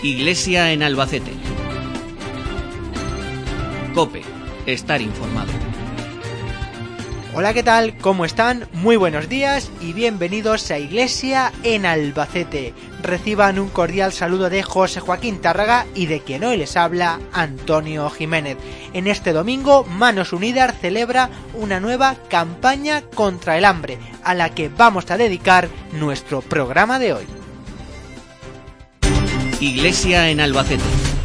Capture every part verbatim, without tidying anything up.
Iglesia en Albacete. COPE. Estar informado. Hola, ¿qué tal? ¿Cómo están? Muy buenos días y bienvenidos a Iglesia en Albacete. Reciban un cordial saludo de José Joaquín Tárraga y de quien hoy les habla, Antonio Jiménez. En este domingo, Manos Unidas celebra una nueva campaña contra el hambre, a la que vamos a dedicar nuestro programa de hoy. Iglesia en Albacete.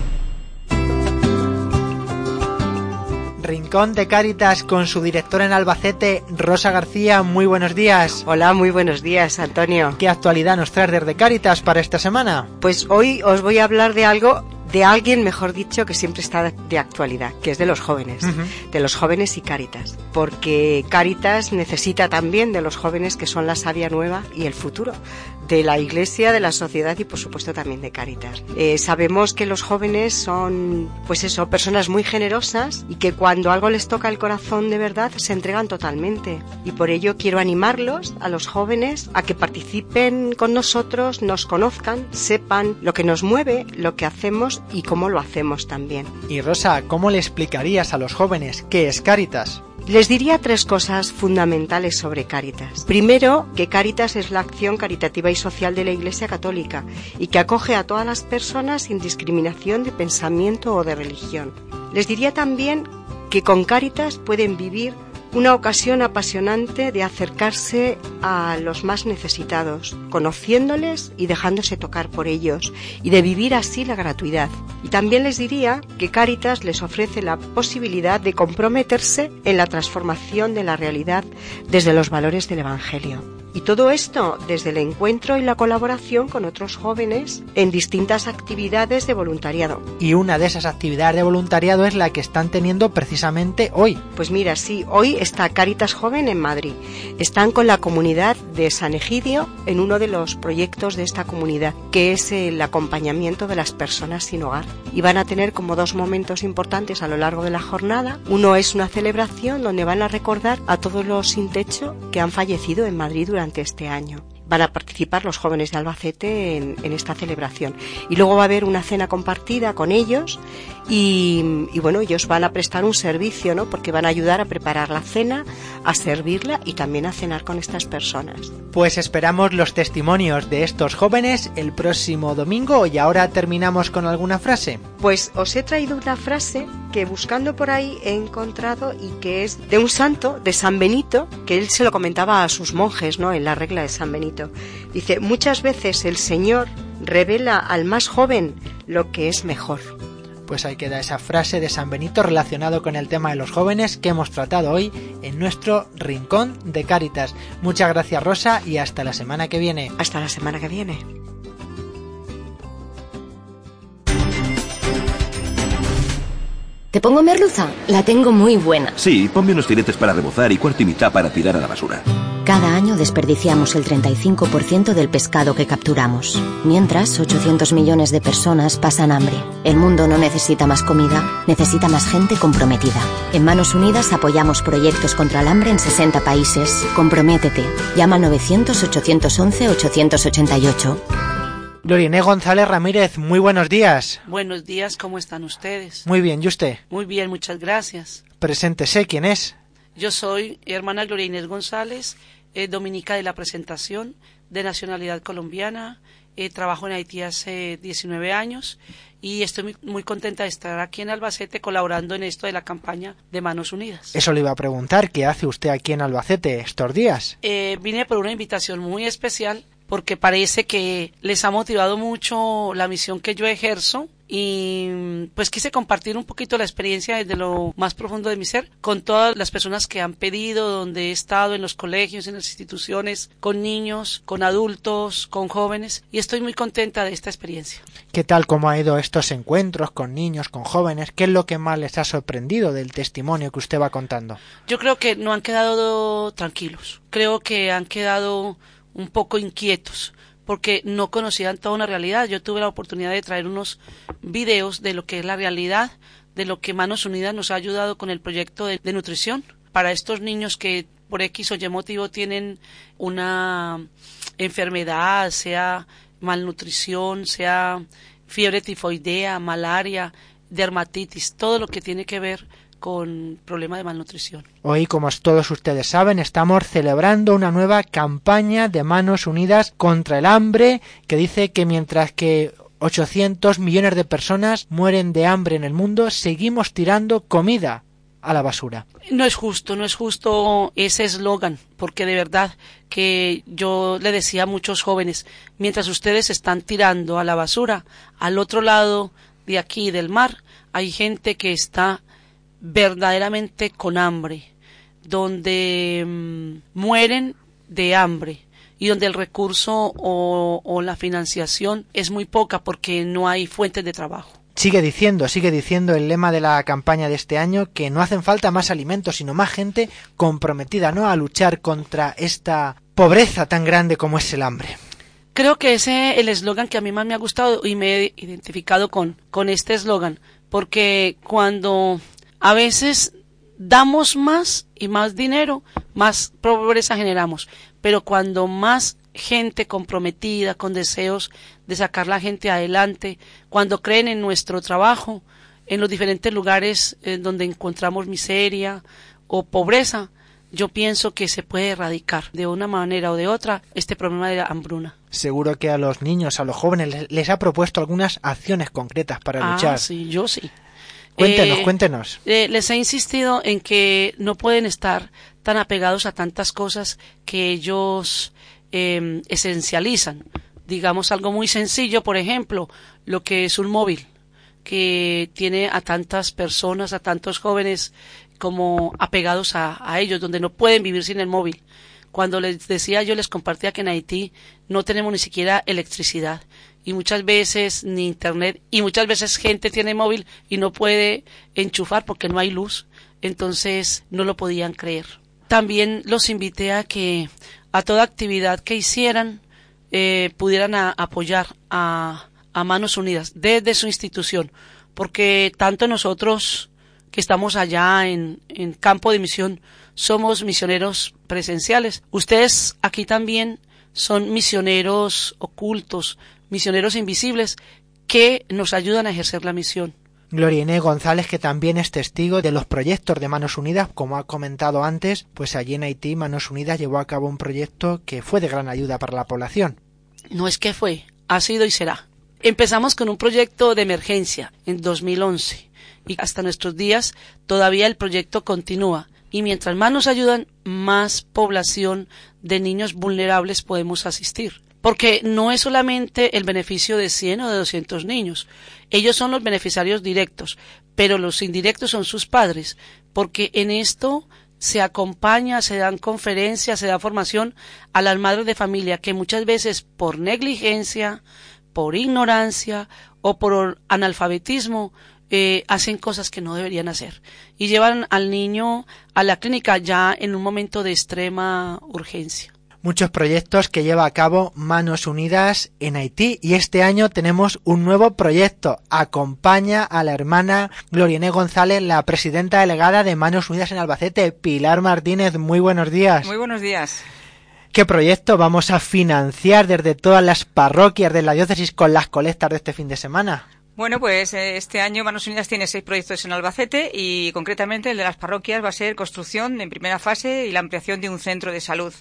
Rincón de Cáritas con su directora en Albacete, Rosa García. Muy buenos días. Hola, muy buenos días, Antonio. ¿Qué actualidad nos traes desde Cáritas para esta semana? Pues hoy os voy a hablar de algo, de alguien, mejor dicho, que siempre está de actualidad, que es de los jóvenes, uh-huh. de los jóvenes y Cáritas, porque Cáritas necesita también de los jóvenes, que son la savia nueva y el futuro de la Iglesia, de la sociedad y por supuesto también de Cáritas. Eh, sabemos que los jóvenes son, pues eso, personas muy generosas y que cuando algo les toca el corazón de verdad se entregan totalmente, y por ello quiero animarlos a los jóvenes a que participen con nosotros, nos conozcan, sepan lo que nos mueve, lo que hacemos y cómo lo hacemos también. Y Rosa, ¿cómo le explicarías a los jóvenes qué es Cáritas? Les diría tres cosas fundamentales sobre Cáritas. Primero, que Cáritas es la acción caritativa y social de la Iglesia Católica y que acoge a todas las personas sin discriminación de pensamiento o de religión. Les diría también que con Cáritas pueden vivir una ocasión apasionante de acercarse a los más necesitados, conociéndoles y dejándose tocar por ellos, y de vivir así la gratuidad. Y también les diría que Cáritas les ofrece la posibilidad de comprometerse en la transformación de la realidad desde los valores del Evangelio. Y todo esto desde el encuentro y la colaboración con otros jóvenes en distintas actividades de voluntariado. Y una de esas actividades de voluntariado es la que están teniendo precisamente hoy. Pues mira, sí, hoy está Cáritas Joven en Madrid. Están con la comunidad de San Egidio en uno de los proyectos de esta comunidad, que es el acompañamiento de las personas sin hogar. Y van a tener como dos momentos importantes a lo largo de la jornada. Uno es una celebración donde van a recordar a todos los sin techo que han fallecido en Madrid durante durante este año. Van a participar los jóvenes de Albacete en, en esta celebración. Y luego va a haber una cena compartida con ellos y, y bueno, ellos van a prestar un servicio, ¿no? Porque van a ayudar a preparar la cena, a servirla y también a cenar con estas personas. Pues esperamos los testimonios de estos jóvenes el próximo domingo. Y ahora terminamos con alguna frase. Pues os he traído una frase que buscando por ahí he encontrado y que es de un santo, de San Benito, que él se lo comentaba a sus monjes, ¿no? En la regla de San Benito. Dice, muchas veces el Señor revela al más joven lo que es mejor. Pues ahí queda esa frase de San Benito relacionado con el tema de los jóvenes que hemos tratado hoy en nuestro Rincón de Cáritas. Muchas gracias, Rosa, y hasta la semana que viene. Hasta la semana que viene. ¿Te pongo merluza? La tengo muy buena. Sí, ponme unos filetes para rebozar y cuarto y mitad para tirar a la basura. Cada año desperdiciamos el treinta y cinco por ciento del pescado que capturamos. Mientras, ochocientos millones de personas pasan hambre. El mundo no necesita más comida, necesita más gente comprometida. En Manos Unidas apoyamos proyectos contra el hambre en sesenta países. Comprométete. Llama al novecientos, ochocientos once, ochocientos ochenta y ocho. Lorine González Ramírez, muy buenos días. Buenos días, ¿cómo están ustedes? Muy bien, ¿y usted? Muy bien, muchas gracias. Preséntese, ¿quién es? Yo soy hermana Gloria Inés González, eh, dominica de la Presentación, de nacionalidad colombiana, eh, trabajo en Haití hace diecinueve años y estoy muy, muy contenta de estar aquí en Albacete colaborando en esto de la campaña de Manos Unidas. Eso le iba a preguntar, ¿qué hace usted aquí en Albacete estos días? Eh, vine por una invitación muy especial porque parece que les ha motivado mucho la misión que yo ejerzo y pues quise compartir un poquito la experiencia desde lo más profundo de mi ser con todas las personas que han pedido, donde he estado en los colegios, en las instituciones, con niños, con adultos, con jóvenes, y estoy muy contenta de esta experiencia. ¿Qué tal, cómo ha ido estos encuentros con niños, con jóvenes? ¿Qué es lo que más les ha sorprendido del testimonio que usted va contando? Yo creo que no han quedado tranquilos, creo que han quedado un poco inquietos, porque no conocían toda una realidad. Yo tuve la oportunidad de traer unos videos de lo que es la realidad, de lo que Manos Unidas nos ha ayudado con el proyecto de, de nutrición para estos niños que por X o Y motivo tienen una enfermedad, sea malnutrición, sea fiebre tifoidea, malaria, dermatitis, todo lo que tiene que ver con problemas de malnutrición. Hoy, como todos ustedes saben, estamos celebrando una nueva campaña de Manos Unidas contra el hambre, que dice que mientras que ochocientos millones de personas mueren de hambre en el mundo, seguimos tirando comida a la basura. No es justo, no es justo ese eslogan, porque de verdad que yo le decía a muchos jóvenes, mientras ustedes están tirando a la basura, al otro lado de aquí del mar, hay gente que está verdaderamente con hambre, donde mmm, mueren de hambre y donde el recurso o, o la financiación es muy poca porque no hay fuentes de trabajo. Sigue diciendo, sigue diciendo el lema de la campaña de este año que no hacen falta más alimentos, sino más gente comprometida, ¿no?, a luchar contra esta pobreza tan grande como es el hambre. Creo que ese es el eslogan que a mí más me ha gustado y me he identificado con, con este eslogan, porque cuando a veces damos más y más dinero, más pobreza generamos, pero cuando más gente comprometida, con deseos de sacar la gente adelante, cuando creen en nuestro trabajo, en los diferentes lugares en donde encontramos miseria o pobreza, yo pienso que se puede erradicar de una manera o de otra este problema de la hambruna. Seguro que a los niños, a los jóvenes, les ha propuesto algunas acciones concretas para ah, luchar. Sí, yo sí. Cuéntenos, eh, cuéntenos. Eh, les he insistido en que no pueden estar tan apegados a tantas cosas que ellos eh, esencializan. Digamos algo muy sencillo, por ejemplo, lo que es un móvil, que tiene a tantas personas, a tantos jóvenes como apegados a, a ellos, donde no pueden vivir sin el móvil. Cuando les decía, yo les compartía que en Haití no tenemos ni siquiera electricidad y muchas veces ni internet y muchas veces gente tiene móvil y no puede enchufar porque no hay luz, entonces no lo podían creer. También los invité a que a toda actividad que hicieran eh, pudieran a, apoyar a, a Manos Unidas desde su institución, porque tanto nosotros que estamos allá en, en campo de misión somos misioneros presenciales. Ustedes aquí también son misioneros ocultos, misioneros invisibles que nos ayudan a ejercer la misión. Gloria Inés González, que también es testigo de los proyectos de Manos Unidas, como ha comentado antes, pues allí en Haití Manos Unidas llevó a cabo un proyecto que fue de gran ayuda para la población. No es que fue, ha sido y será. Empezamos con un proyecto de emergencia en dos mil once y hasta nuestros días todavía el proyecto continúa. Y mientras más nos ayudan, más población de niños vulnerables podemos asistir. Porque no es solamente el beneficio de cien o de doscientos niños. Ellos son los beneficiarios directos, pero los indirectos son sus padres. Porque en esto se acompaña, se dan conferencias, se da formación a las madres de familia que muchas veces por negligencia, por ignorancia o por analfabetismo Eh, hacen cosas que no deberían hacer y llevan al niño a la clínica ya en un momento de extrema urgencia. Muchos proyectos que lleva a cabo Manos Unidas en Haití y este año tenemos un nuevo proyecto. Acompaña a la hermana Gloria Inés González, la presidenta delegada de Manos Unidas en Albacete. Pilar Martínez, muy buenos días. Muy buenos días. ¿Qué proyecto vamos a financiar desde todas las parroquias de la diócesis con las colectas de este fin de semana? Bueno, pues este año Manos Unidas tiene seis proyectos en Albacete y concretamente el de las parroquias va a ser construcción en primera fase y la ampliación de un centro de salud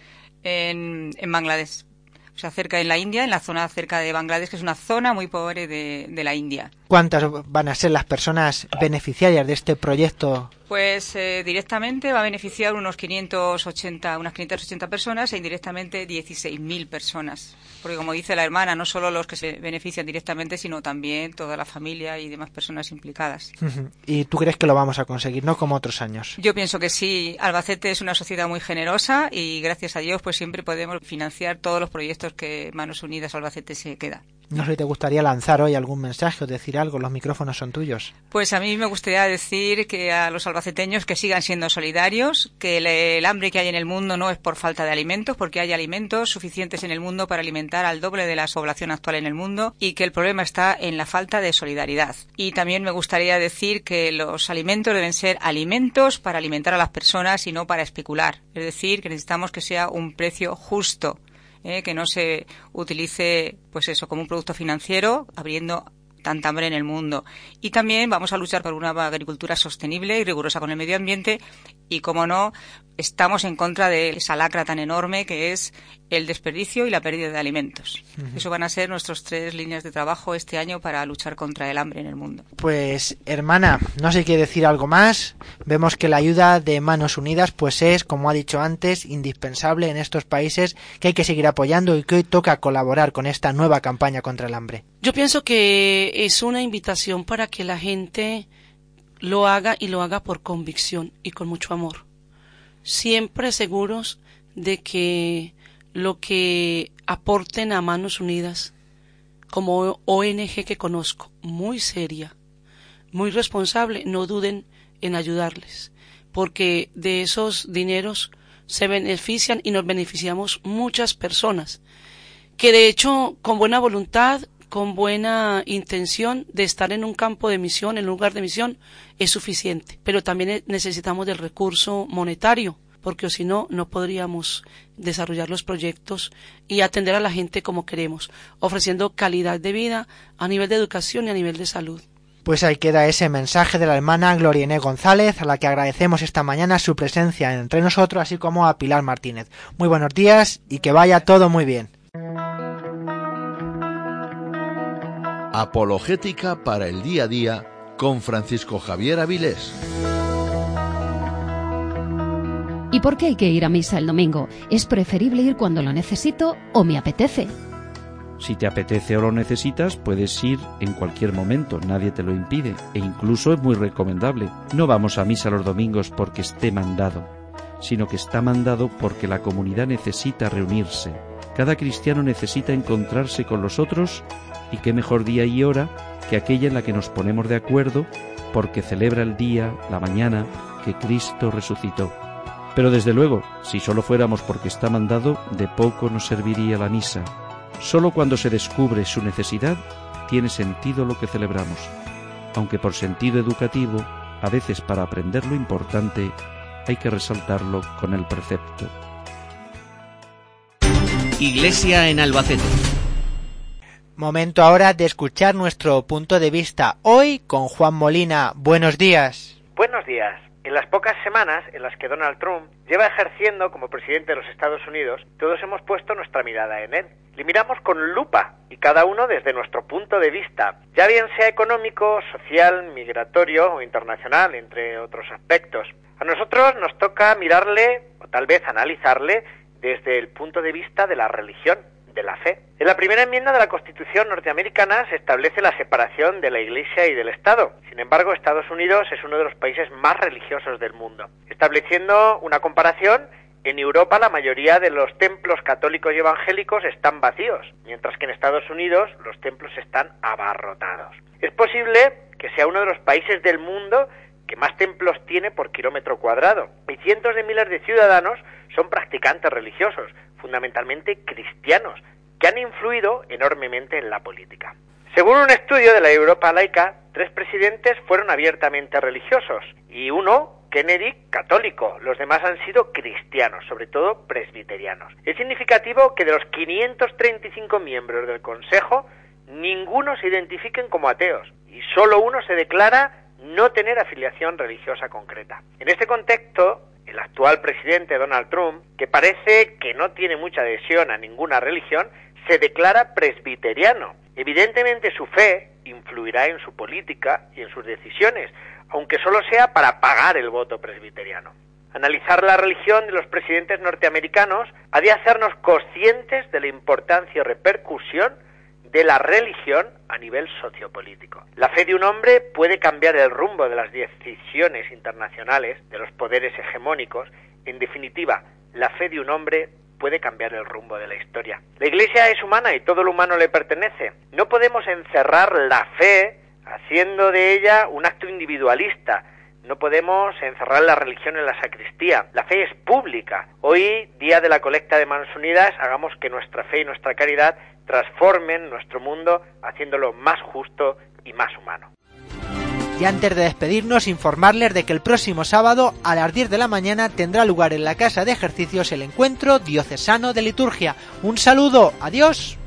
en, en Bangladesh. O sea, cerca en la India, en la zona cerca de Bangladesh, que es una zona muy pobre de, de la India. ¿Cuántas van a ser las personas beneficiarias de este proyecto? Pues eh, directamente va a beneficiar unos quinientos ochenta, unas quinientas ochenta personas e indirectamente dieciséis mil personas. Porque como dice la hermana, no solo los que se benefician directamente, sino también toda la familia y demás personas implicadas. ¿Y tú crees que lo vamos a conseguir, no como otros años? Yo pienso que sí. Albacete es una sociedad muy generosa y gracias a Dios pues siempre podemos financiar todos los proyectos que Manos Unidas Albacete se queda. No sé si te gustaría lanzar hoy algún mensaje o decir algo, los micrófonos son tuyos. Pues a mí me gustaría decir que a los albaceteños que sigan siendo solidarios, que el, el hambre que hay en el mundo no es por falta de alimentos, porque hay alimentos suficientes en el mundo para alimentar al doble de la población actual en el mundo y que el problema está en la falta de solidaridad. Y también me gustaría decir que los alimentos deben ser alimentos para alimentar a las personas y no para especular. Es decir, que necesitamos que sea un precio justo ¿eh? Que no se utilice, pues eso, como un producto financiero, abriendo tanta hambre en el mundo. Y también vamos a luchar por una agricultura sostenible y rigurosa con el medio ambiente y, como no, estamos en contra de esa lacra tan enorme que es el desperdicio y la pérdida de alimentos. Uh-huh. Eso van a ser nuestras tres líneas de trabajo este año para luchar contra el hambre en el mundo. Pues, hermana, no sé qué decir algo más. Vemos que la ayuda de Manos Unidas pues es, como ha dicho antes, indispensable en estos países, que hay que seguir apoyando y que hoy toca colaborar con esta nueva campaña contra el hambre. Yo pienso que es una invitación para que la gente lo haga y lo haga por convicción y con mucho amor. Siempre seguros de que lo que aporten a Manos Unidas, como O N G que conozco, muy seria, muy responsable, no duden en ayudarles, porque de esos dineros se benefician y nos beneficiamos muchas personas, que de hecho con buena voluntad, con buena intención de estar en un campo de misión, en un lugar de misión, es suficiente. Pero también necesitamos del recurso monetario, porque si no, no podríamos desarrollar los proyectos y atender a la gente como queremos, ofreciendo calidad de vida a nivel de educación y a nivel de salud. Pues ahí queda ese mensaje de la hermana Gloria Inés González, a la que agradecemos esta mañana su presencia entre nosotros, así como a Pilar Martínez. Muy buenos días y que vaya todo muy bien. Apologética para el día a día con Francisco Javier Avilés. ¿Y por qué hay que ir a misa el domingo? ¿Es preferible ir cuando lo necesito o me apetece? Si te apetece o lo necesitas, puedes ir en cualquier momento, nadie te lo impide, e incluso es muy recomendable. No vamos a misa los domingos porque esté mandado, sino que está mandado porque la comunidad necesita reunirse. Cada cristiano necesita encontrarse con los otros, y qué mejor día y hora que aquella en la que nos ponemos de acuerdo porque celebra el día, la mañana, que Cristo resucitó. Pero desde luego, si solo fuéramos porque está mandado, de poco nos serviría la misa. Solo cuando se descubre su necesidad, tiene sentido lo que celebramos, aunque por sentido educativo, a veces para aprender lo importante, hay que resaltarlo con el precepto. Iglesia en Albacete. Momento ahora de escuchar nuestro punto de vista, hoy con Juan Molina. Buenos días. Buenos días. En las pocas semanas en las que Donald Trump lleva ejerciendo como presidente de los Estados Unidos, todos hemos puesto nuestra mirada en él. Le miramos con lupa y cada uno desde nuestro punto de vista, ya bien sea económico, social, migratorio o internacional, entre otros aspectos. A nosotros nos toca mirarle, o tal vez analizarle, desde el punto de vista de la religión, de la fe. En la primera enmienda de la Constitución norteamericana se establece la separación de la Iglesia y del Estado. Sin embargo, Estados Unidos es uno de los países más religiosos del mundo. Estableciendo una comparación, en Europa la mayoría de los templos católicos y evangélicos están vacíos, mientras que en Estados Unidos los templos están abarrotados. Es posible que sea uno de los países del mundo que más templos tiene por kilómetro cuadrado, y cientos de miles de ciudadanos son practicantes religiosos, fundamentalmente cristianos, que han influido enormemente en la política. Según un estudio de la Europa laica, tres presidentes fueron abiertamente religiosos, y uno, Kennedy, católico. Los demás han sido cristianos, sobre todo presbiterianos. Es significativo que de los quinientos treinta y cinco miembros del Consejo, ninguno se identifiquen como ateos, y solo uno se declara no tener afiliación religiosa concreta. En este contexto, el actual presidente Donald Trump, que parece que no tiene mucha adhesión a ninguna religión, se declara presbiteriano. Evidentemente su fe influirá en su política y en sus decisiones, aunque solo sea para pagar el voto presbiteriano. Analizar la religión de los presidentes norteamericanos ha de hacernos conscientes de la importancia y repercusión de la religión a nivel sociopolítico. La fe de un hombre puede cambiar el rumbo de las decisiones internacionales, de los poderes hegemónicos. En definitiva, la fe de un hombre puede cambiar el rumbo de la historia. La Iglesia es humana y todo lo humano le pertenece. No podemos encerrar la fe haciendo de ella un acto individualista. No podemos encerrar la religión en la sacristía. La fe es pública. Hoy, día de la colecta de Manos Unidas, hagamos que nuestra fe y nuestra caridad transformen nuestro mundo, haciéndolo más justo y más humano. Y antes de despedirnos, informarles de que el próximo sábado a las diez de la mañana tendrá lugar en la Casa de Ejercicios el encuentro diocesano de liturgia. Un saludo, adiós.